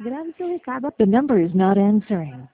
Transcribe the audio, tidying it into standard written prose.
Grabe to, Ika, but the number is not answering.